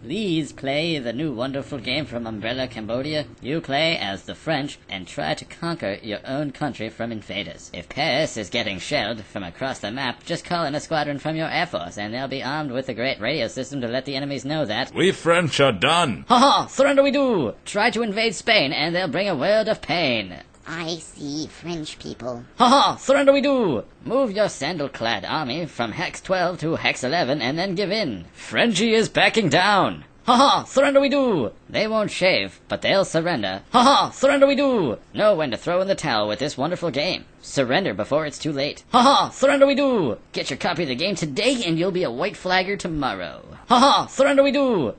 Please play the new wonderful game from Umbrella Cambodia. You play as the French and try to conquer your own country from invaders. If Paris is getting shelled from across the map, just call in a squadron from your air force, and they'll be armed with a great radio system to let the enemies know that. We French are done. Ha ha! Surrender we do! Try to invade Spain, and they'll bring a world of pain. I see French people. Ha ha! Surrender we do! Move your sandal-clad army from Hex 12 to Hex 11 and then give in. Frenchie is backing down! Ha ha! Surrender we do! They won't shave, but they'll surrender. Ha ha! Surrender we do! Know when to throw in the towel with this wonderful game. Surrender before it's too late. Ha ha! Surrender we do! Get your copy of the game today and you'll be a white flagger tomorrow. Ha ha! Surrender we do!